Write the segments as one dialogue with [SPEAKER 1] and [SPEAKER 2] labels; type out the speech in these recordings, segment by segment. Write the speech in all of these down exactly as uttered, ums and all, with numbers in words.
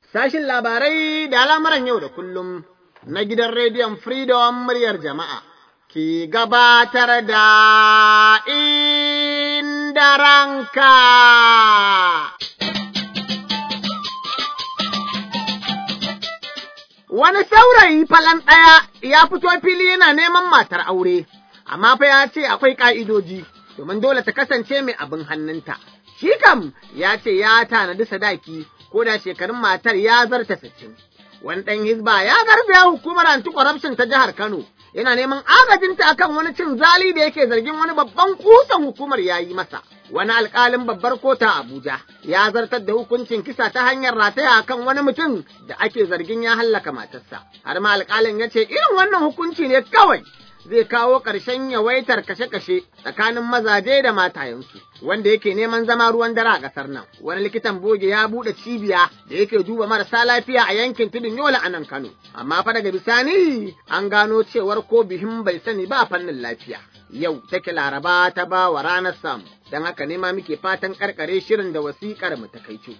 [SPEAKER 1] Sashin labarai da al'amuran yau da kullum na gidan rediyon Freedom muryar jama'a ke gabatar da Inda Ranka. Wani saurayi falan ɗaya ya fito fili yana neman matar aure, amma fa ya ce akwai ƙa'idoji, domin dole ta kasance mai abin hannunta. Shi kam ya ce ya tanadi sadaki, ko da shekarun matar ya zarta sittin. Wani ɗan hizba ya garzaya hukumar anti-corruption ta jihar Kano, yana neman agajinta akan wani cin zali da yake zargin wani babban kusan hukumar ya yi masa. Wani alƙalin babbar kota Abuja ya zartar da hukuncin kisa ta hanyar rataya akan wani mutum da ake zargin ya hallaka matarsa. Har ma alƙalin ya ce irin wannan hukunci ne kawai zai kawo ƙarshen yawaitar kashe-kashe tsakanin mazaje da matayensu, wanda yake neman zama ruwan dare a ƙasar nan. Wani likitan boge ya buɗe cibiya da yake duba marasa lafiya a yankin tudun Yola a nan Kano, amma fa daga bisani an gano cewar ko bihin bai sani ba fannin lafiya. Yau take Laraba ta ba wa ranar samu, don haka ne ma muke fatan karkare shirin da wasiƙar mu ta kaico.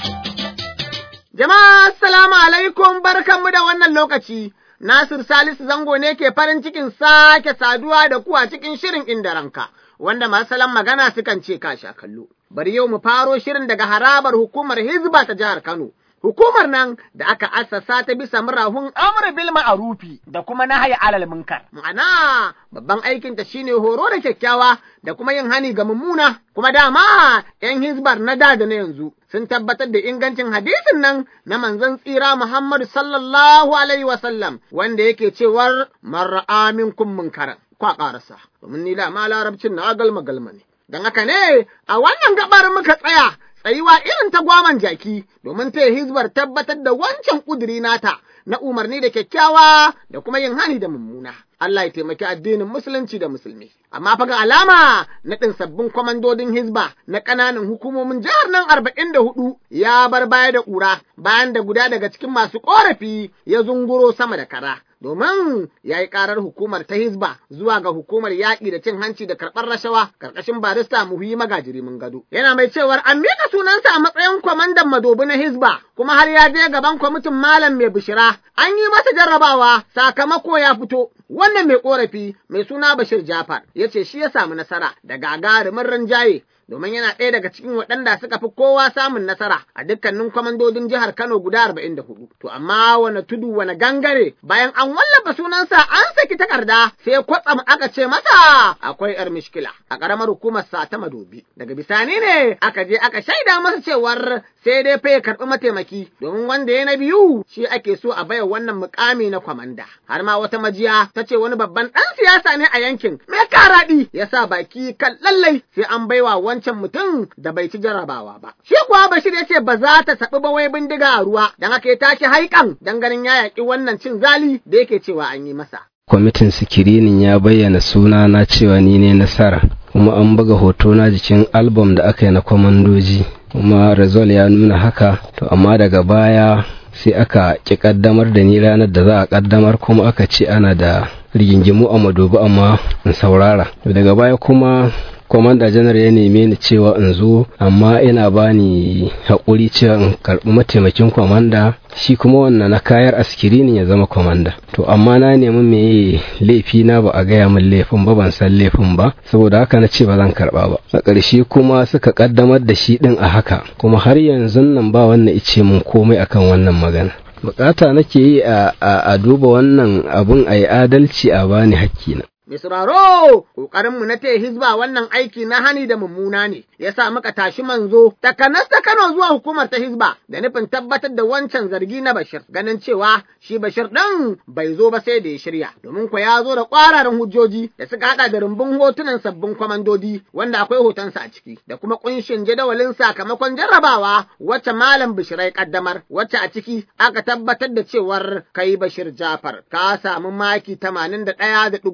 [SPEAKER 1] Jama'a assalamu alaikum, barkanmu da wannan lokaci. Nasir Salisu Zango ne ke farin cikin sake saduwa da ku a cikin shirin Inda Ranka, wanda masu magana sukan ce ka sha kallo. Bari yau mu faro shirin daga harabar hukumar Hizba ta jihar Kano. Hukumar nan da aka assasa ta bisa murahun amr bil ma'rufi da kuma nahyi alal munkar. Ma'ana babban aikin ta shine horo da kyakkyawa da kuma yin hani ga mummuna. Kuma dama ‘yan hizbar na da da na yanzu sun tabbatar da ingancin hadisin nan na manzon tsira Muhammadu sallallahu alaihi wasallam wanda yake cewar man ra'a minkum munkaran. Kwa ƙarasa, domin ni da ma larabcin na galma galma ne. Don haka ne a wannan gabar muka tsaya tsayuwa irin ta gwaman jaki domin ta hizbar tabbatar da wancan ƙuduri nata na umarni da kyakkyawa da kuma yin hani da mummuna. Allah ya taimaki addinin musulunci da musulmi. Amma fa ga alama naɗin sabbin kwamandodin hizba na ƙananan hukumomin jihar nan arba'in da hudu ya bar baya da ƙura bayan da guda daga cikin masu ƙorafi ya zunguro sama da kara. Domin ya yi ƙarar hukumar ta hizba zuwa ga hukumar yaƙi da cin hanci da karɓar rashawa ƙarƙashin barista Muhi Magajiri mun gado. Yana mai cewar an miƙa sunansa a matsayin kwamandan madobi na hizba kuma har ya je gaban kwamitin malam mai bishira an yi masa jarrabawa sakamako ya fito. Wannan mai ƙorafi mai suna Bashir Jafar ya ce shi ya samu nasara da gagarumin rinjaye domin yana ɗaya daga cikin waɗanda suka fi kowa samun nasara a dukkanin kwamandodin jihar Kano guda arba'in da hudu. To amma wane tudu wane gangare bayan an wallafa sunansa an saki takarda sai kwatsam aka ce masa akwai ‘yar mishkila a ƙaramar hukumar sa ta Madobi. Daga bisani ne aka je aka shaida masa cewar sai dai fa ya karɓi mataimaki domin wanda ya na biyu shi ake so a baiwa wannan mukami na kwamanda. Har ma wata majiya ta ce wani babban ɗan siyasa ne a yankin mai karaɗi ya sa baki kan lallai sai an baiwa wancan mutum da bai ci jarabawa ba. Shi kuwa Bashir ya ce ba za ta saɓi ba wai bindiga a ruwa, don haka ya tashi haikan don ganin ya yaƙi wannan cin zali da yake cewa an yi masa.
[SPEAKER 2] Kwamitin sikirinin ya bayyana suna na cewa ni ne nasara, kuma an buga hoto na jikin album da aka yi na kwamandoji, kuma result ya nuna haka, to amma daga baya sai aka ƙi ƙaddamar da ni ranar da za a ƙaddamar kuma aka ce ana da rigingimu a Madobi amma in saurara. Daga baya kuma Komanda janar ya neme ni cewa in zo, amma ina bani haƙuri cewa in karɓi mataimakin komanda, shi kuma wannan na kayar askiri ne ya zama komanda. To amma na nemi me laifi na ba a gaya min laifin ba, ban san laifin ba, saboda haka na ce ba zan karɓa ba. A ƙarshe kuma suka ƙaddamar da shi ɗin a haka, kuma har yanzu nan ba wannan ice mun komai akan wannan magana. Bukata nake yi a duba wannan abun a yi adalci a bani hakkina.
[SPEAKER 1] Mai sauraro, ƙoƙarinmu na taya hizba wannan aiki na hani da mummuna ne, ya sa muka tashi manzo, takanas ta Kano zuwa hukumar ta hizba, da nufin tabbatar da wancan zargi na Bashir, ganin cewa shi Bashir ɗin bai zo ba sai da ya shirya, domin kwa ya zo da ƙwararan hujjoji da suka haɗa da rumbun hotunan sabbin kwamandodi, wanda akwai hotonsa a ciki, da kuma ƙunshin jadawalin sakamakon jarrabawa wacce Malam Bishirai ƙaddamar, wacce a ciki aka tabbatar da cewar kai Bashir Jafar, ka samu maki tamanin da ɗaya da ɗigo shida.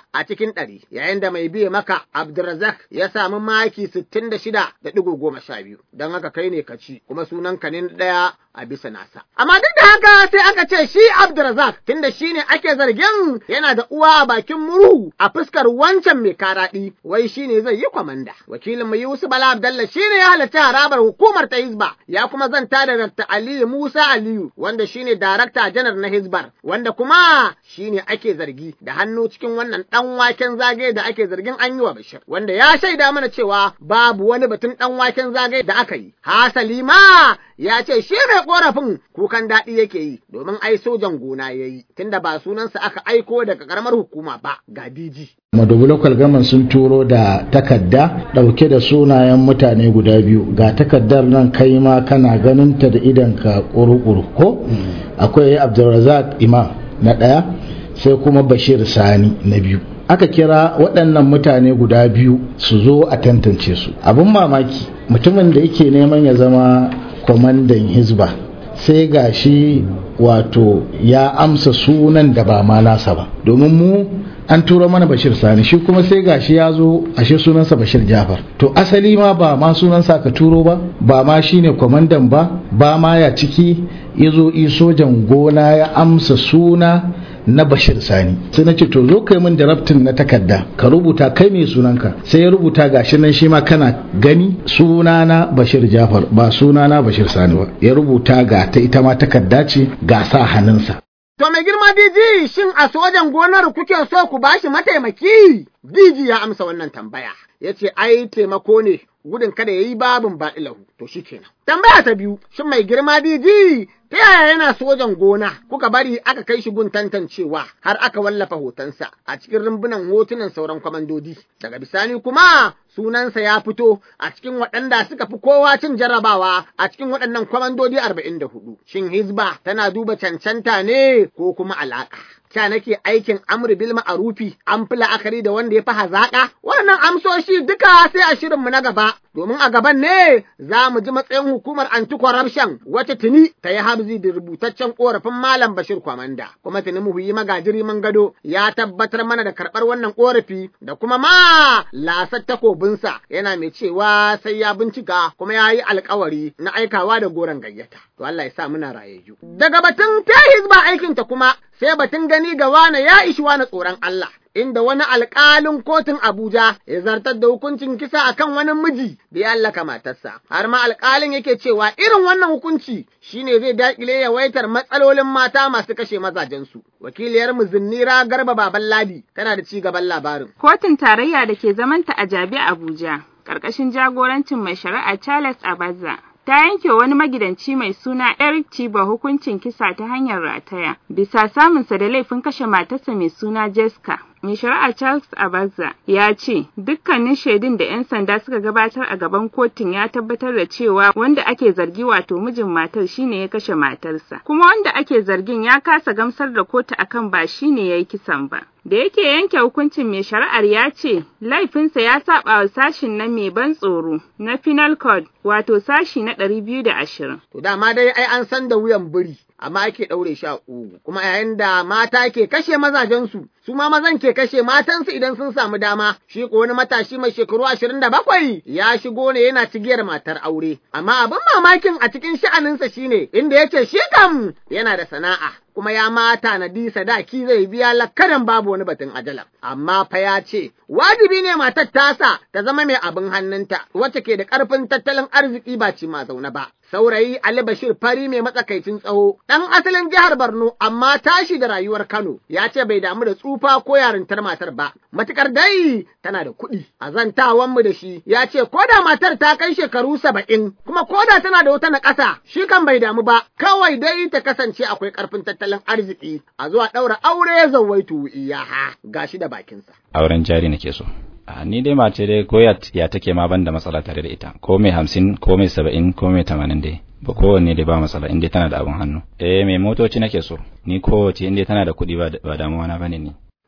[SPEAKER 1] a cikin ɗari, yayin da mai biye maka Abdulrazak ya samu maki sittin da shida da ɗigo goma sha biyu, don haka kai ne ka ci, kuma sunan ka ne ɗaya a bisa nasa. Amma duk da haka sai aka ce shi Abdulrazak tunda shi ne ake zargin yana da uwa a bakin muru a fuskar wancan mai karaɗi, wai shi ne zai yi kwamanda. Wakilin mu Yusuf Bala Abdallah shi ne ya halarci harabar hukumar ta Hizba, ya kuma zanta da Dakta Aliyu Musa Aliyu, wanda shi ne darakta janar na Hizbar, wanda kuma shi ne ake zargi da hannu cikin wannan ɗan waken zagaye da ake zargin an yi wa Bashir, wanda ya shaida mana cewa babu wani batun ɗan waken zagaye da aka yi. Hasali ma ya ce shi mai korafin kukan daɗi yake yi domin ai sojan gona ya yi, tunda ba sunansa aka aiko daga ƙaramar hukuma ba ga D G.
[SPEAKER 3] Madobi Local Government sun turo da takarda ɗauke da sunayen mutane guda biyu, ga takardar nan kai ma kana ganin ta da idan ka ƙuru-ƙuru ko? Akwai Abdulrazak Imam na ɗaya, sai kuma Bashir Sani na biyu. Aka kira waɗannan mutane guda biyu su zo a tantance su. Abin mamaki, mutumin da yake neman ya zama kwamandan Hizba sai gashi wato ya amsa sunan da ba ma nasa ba, domin mu an turo mana Bashir Sani, shi kuma sai gashi ya zo ashe sunansa Bashir Jafar. To asali ma ba ma sunansa ka turo ba, ba ma shine kwamandan ba, ba ma ya ciki, yazo i sojan gona ya amsa suna na Bashir Sani. Sai na ce to zo kai min drafting na takarda ka rubuta kai mai sunanka, sai ya rubuta gashi nan shi ma kana gani sunana Bashir Jafar ba sunana Bashir Sani ba, ya rubuta ga ta ita ma takarda ce ga sa hannunsa.
[SPEAKER 1] To mai girma D G, shin a sojan gonar kuke so ku bashi mataimaki? D G ya amsa wannan tambaya, ya ce ai taimako ne gudun kada ya yi babin ba'ilahu, to shi kenan. Tambaya ta biyu, shin mai girma D G ta yaya yana sojan gona kuka bari aka kai shi gun tantancewa har aka wallafa hotonsa a cikin rumbunan hotunan sauran kwamandodi, daga bisani kuma sunansa ya fito a cikin waɗanda suka fi kowa cin jarrabawa a cikin waɗannan kwamandodi arba'in da hudu. Shin Hizba tana duba cancanta ne ko kuma alaƙa? Ca nake aikin amri bil ma'arufi an fi la'akari da wanda ya fi hazaƙa? Wannan amsoshi duka sai a shirinmu na gaba, domin a gaban ne za mu ji matsayin hukumar anti-corruption wacce tuni ta yi habzi da rubutaccen ƙorafin Malam Bashir Kwamanda, kuma tuni mu yi magajiri man gado ya tabbatar mana da karɓar wannan ƙorafi da kuma ma lasar takobinsa, yana mai cewa sai ya bincika kuma ya yi alkawari na aikawa da goron gayyata. To Allah ya sa muna rayayyu. Daga batun ta Hizba aikinta kuma sai batun gani ga wane ya ishi wani tsoron Allah, inda wani alƙalin kotun Abuja ya zartar da hukuncin kisa akan wani miji da ya hallaka matarsa. Har ma alƙalin yake cewa irin wannan hukunci shine zai daƙile yawaitar matsalolin mata masu kashe mazajensu. Wakiliyar mu Zinnira Garba Baban Ladi tana da ci gaban labarin.
[SPEAKER 4] Kotun tarayya da ke zamanta a Jabi Abuja, ƙarƙashin jagorancin mai shari'a Charles Abaza, ta yanke wani magidanci mai suna Eric Chiba hukuncin kisa ta hanyar rataya bisa samunsa da laifin kashe matarsa mai suna Jessica. Mai shari'a Charles Abaza ya ce dukkanin shaidun da 'yan sanda suka gabatar a gaban kotun ya tabbatar da cewa wanda ake zargi wato mijin matar shine ya kashe matarsa, kuma wanda ake zargin ya kasa gamsar da kotu akan ba shine yayi kisan ba. Da yake yanke hukuncin, mai shari'ar ya ce laifinsa ya saba wa sashin nan mai ban tsoro na Penal Code wato sashi na ɗari biyu da ashirin.
[SPEAKER 1] To dama dai ai an san da wuyan biri amma ake ɗaure shi a ƙugu, kuma yayin da mata ke kashe mazajensu, su ma mazan ke kashe matansu idan sun samu dama. Shi ko wani matashi mai shekaru ashirin da bakwai ya shigo ne yana cigiyar matar aure, amma abin mamakin a cikin sha'aninsa shine inda yake shi kam yana da sana'a, kuma ya mata na di sadaki zai biya lakkadan babu wani batun ajala. Amma fa ya ce wajibi ne matar tasa ta zama mai abin hannunta wacce ke da ƙarfin tattalin arziki ba ci ma zaune ba. Saurayi Ali Bashir fari mai matsakaicin tsawo, ɗan asalin jihar Borno amma tashi da rayuwar Kano, ya ce bai damu da tsufa ko yarintar matar ba, matukar dai tana da kuɗi. A zantawanmu da shi ya ce ko da matar ta kai shekaru saba'in kuma ko da tana da wata naƙasa, shi kan bai damu ba, kawai dai ta kasance akwai ƙarfin tattalin arziki a zuwa ɗaura aure zawaitu iyaha, gashi da bakinsa.
[SPEAKER 5] Auren jari nake so. A ni dai mace dai ko ya take ma banda matsala tare da ita, ko mai hamsin ko mai saba'in ko mai tamanin dai ba kowanne dai ba matsala inda tana da abin hannu. Eh mai motoci nake so, ni kowace inda tana da kuɗi ba damuwa na bane ni.
[SPEAKER 1] To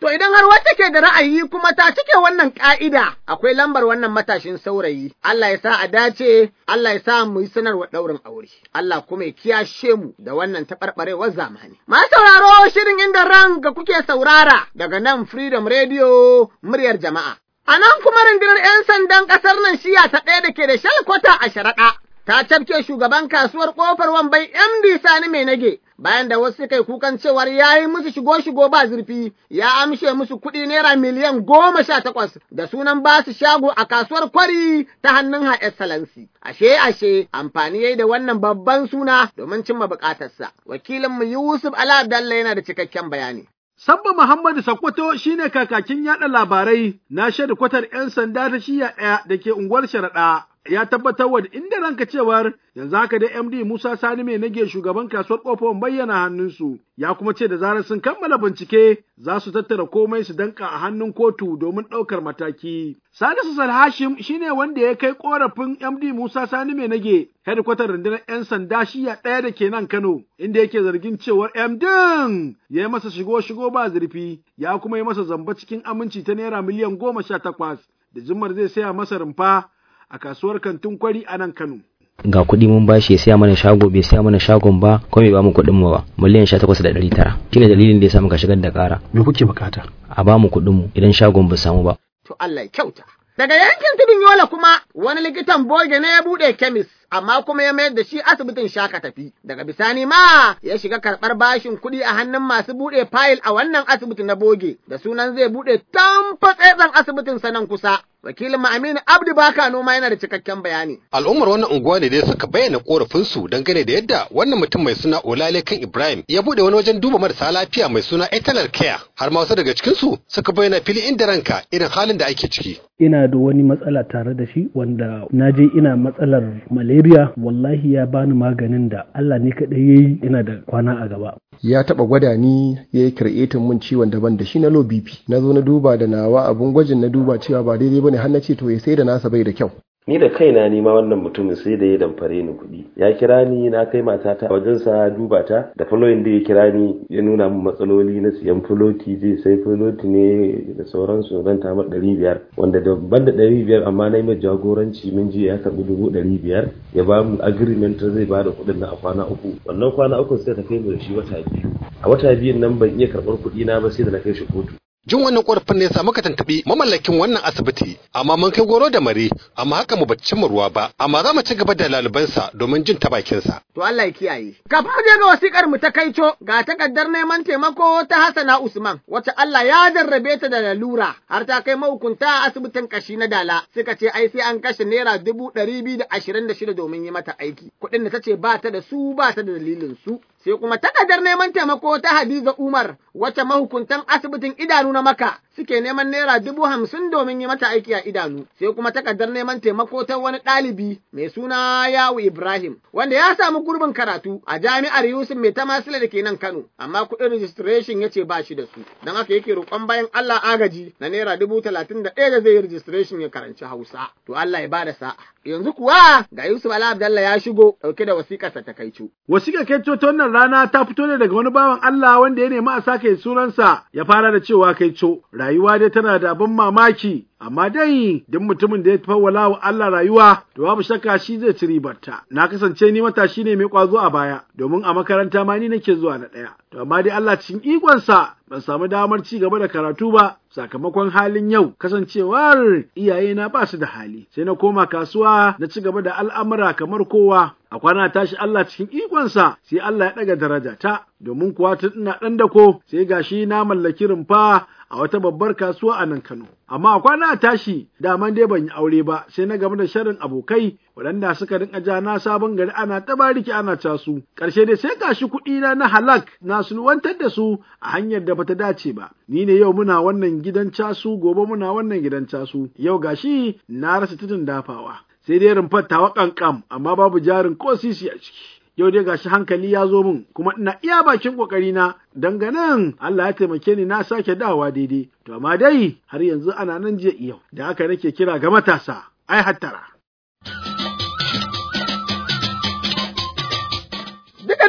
[SPEAKER 1] To idan har wata ke da ra'ayi kuma ta cike wannan ƙa'ida, akwai lambar wannan matashin saurayi, Allah ya sa a dace, Allah ya sa mu yi sanarwa ɗaurin aure, Allah kuma ya kiyashe mu da wannan taɓarɓarewar zamani. Ma sauraro shirin inda ran ga kuke saurara daga nan Freedom Radio muryar jama'a. A nan kuma rundunar ‘yan sandan ƙasar nan shiya ta ɗaya da ke da shalkwata a sharaɗa, ta cafke shugaban kasuwar ƙofar Wambai M D Sani Mai Nage, bayan da wasu suka yi kukan cewar ya yi musu shigo-shigo ba zurfi, ya amshe musu kuɗi naira miliyan goma sha takwas da sunan ba su shago a kasuwar Kwari ta hannun Ha Excellency. Ashe ashe amfani yayi da wannan babban suna domin cimma buƙatarsa. Wakilinmu Yusuf Ala Abdalla yana da cikakken bayani.
[SPEAKER 6] Sabba Muhammadu Sakkwato shine kakakin yaɗa labarai na kwatar ‘yan sanda ta shiya ɗaya da ke unguwar Sharaɗa. Ya tabbatar wa da inda ranka cewar yanzu haka da M D Musa Sani Mai Nage shugaban kasuwar Kofar bayyana hannunsu, ya kuma ce da zarar sun kammala bincike za su tattara komai su danka a hannun kotu domin ɗaukar mataki. Salisu Salhashim shine wanda ya kai korafin M D Musa Sani Mai Nage hedikwatar rundunar ‘yan sanda shiya ɗaya da ke nan Kano, inda yake zargin cewar M D ya yi masa shigo-shigo ba zurfi, ya kuma yi masa zamba cikin aminci ta naira miliyan goma sha takwas da jimmar zai saya masa rumfa a kasuwar kantin Kwari a nan Kano.
[SPEAKER 7] Ga kuɗi mun bashi ya siya mana shago bai siya mana shagon ba ko bai ba mu kuɗin mu ba miliyan sha takwas da ɗari tara shine dalilin da ya sa muka shigar da ƙara.
[SPEAKER 6] Me kuke bukata?
[SPEAKER 7] A ba mu kuɗin mu idan shagon bai samu ba.
[SPEAKER 1] To Allah ya kyauta. Daga yankin tudun Yola kuma wani likitan boge ne ya buɗe kemis amma kuma ya mayar da shi asibitin Shaka Tafi. Daga bisani ma ya shiga karɓar bashin kuɗi a hannun masu buɗe fayil a wannan asibiti na boge da sunan zai buɗe tamfatsetsen asibitin sanan kusa. Wakilin Aminu Abdu Baka Noma yana da cikakken bayani.
[SPEAKER 8] Al'ummar wannan unguwa ne dai suka bayyana korafinsu dangane da yadda wannan mutum mai suna Olale kan Ibrahim ya bude wani wajen duba marasa lafiya mai suna Etalar Care, har ma wasu daga cikinsu suka bayyana fili inda ranka irin halin da ake ciki.
[SPEAKER 9] Ina da wani matsala tare da shi wanda na je ina matsalar malaria, wallahi ya bani maganin da Allah ne kaɗai yayi ina da kwana a gaba.
[SPEAKER 10] Ya taɓa gwada ni ya yi kir'etin mun ciwon daban da shi na low B P. Na zo na duba da nawa abun gwajin na duba cewa ba daidai bane har na ce to ya sai da nasa bai da kyau.
[SPEAKER 11] Ni da kaina ni ma wannan mutumin sai da ya damfare ni kuɗi. Ya kira ni na kai matata wajen sa duba ta, da following da ya kira ni ya nuna min matsaloli na siyan filoti, zai sai filoti ne da sauransu zan ta mar ɗari biyar, wanda da ban da ɗari biyar amma na yi mai jagoranci mun je ya karɓi dubu ɗari biyar ya ba mu agreement zai ba da kuɗin na a kwana uku. Wannan kwana uku sai ta kai mu da shi wata biyu. A wata biyun nan ban iya karɓar kuɗi na ba sai da na kai shi kotu.
[SPEAKER 8] Jin wannan korafin ne ya sa muka tantabi mamallakin wannan asibiti, amma mun kai goro da mare, amma haka mu bacci mu ruwa ba, amma za mu ci gaba da lalubansa domin jin ta bakinsa.
[SPEAKER 1] To Allah ya kiyaye. Kafin mu je ga wasikar mu ta kaico, ga takardar neman taimako ta Hassana Usman, wacce Allah ya jarrabe ta da lalura, har ta kai mahukunta a asibitin kashi na Dala, suka ce ai sai an kashe naira dubu ɗari biyu da ashirin da shida domin yi mata aiki. Kuɗin da ta ce ba ta da su ba ta da dalilin su. Sai kuma takardar neman taimako ta Hadiza Umar, wacce mahukuntan asibitin idanu na Maka suke neman naira dubu hamsin domin yi mata aiki a idanu. Sai kuma takardar neman taimako ta wani ɗalibi mai suna Yawu Ibrahim, wanda ya samu gurbin karatu a jami'ar Yusuf Mai Tamasila da ke nan Kano, amma kuɗin registration ya ce ba shi da su. Don haka yake roƙon bayan Allah agaji na naira dubu talatin da ɗaya da zai yi registration ya karanci Hausa. To Allah ya bada sa'a. Yanzu kuwa ga Yusuf Ala Abdallah ya shigo ɗauke da wasiƙarsa ta kaico.
[SPEAKER 6] Wasiƙar kaico ta wannan rana ta fito ne daga wani bawan Allah wanda ya nemi a sake sunansa, ya fara da cewa kaico. Rayuwa dai tana da abin mamaki, amma dai duk mutumin da ya fawwala wa Allah rayuwa to babu shakka shi zai ci ribarta. Na kasance ni matashi ne mai kwazo a baya, domin a makaranta ma ni nake zuwa na ɗaya. To amma dai Allah cikin ikonsa ban samu damar ci gaba da karatu ba sakamakon halin yau, kasancewar iyayena ba su da hali. Sai na koma kasuwa na ci gaba da al'amura kamar kowa. A kwana tashi Allah cikin ikonsa sai Allah ya ɗaga daraja ta, domin kuwa tun ina ɗan dako sai gashi na mallaki rumfa a wata babbar kasuwa a nan Kano. Amma a kwana tashi daman dai ban yi aure ba, sai na game da sharin abokai waɗanda suka rinka ja na sabon gari ana tabariki ana casu. Ƙarshe dai sai gashi kuɗi na na halak na sulwantar da su a hanyar da bata dace ba. Ni ne yau muna wannan gidan casu, gobe muna wannan gidan casu. Yau gashi na rasa tudun dafawa. Sai dai rumfar tawa ƙanƙam amma babu jarin ko sisi a ciki. Yau dai gashi hankali ya zo min kuma ina iya bakin kokari na danganan Allah ya taimake ni na sake dawowa daidai. To amma dai har yanzu ana nan jiya yau. Da haka nake kira ga matasa, ai hattara.
[SPEAKER 1] Duka duka kuma da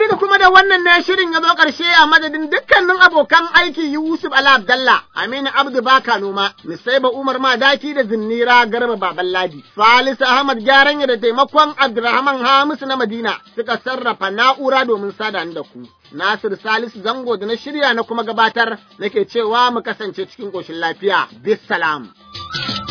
[SPEAKER 1] da wannan ne shirin ya zo ƙarshe a madadin dukkanin abokan aiki Yusuf Ala Abdallah, Aminu Abdu Baka Noma, Misaiba Umar Madaki da Zinnira Garba Baballadi, Salisu Ahmad Gyaranya da taimakon Abdulrahman Hamisu na Madina suka sarrafa na'ura domin sada da ku. Nasir Salisu Zango da na shirya na kuma gabatar nake cewa mu kasance cikin ƙoshin lafiya. Bissalam.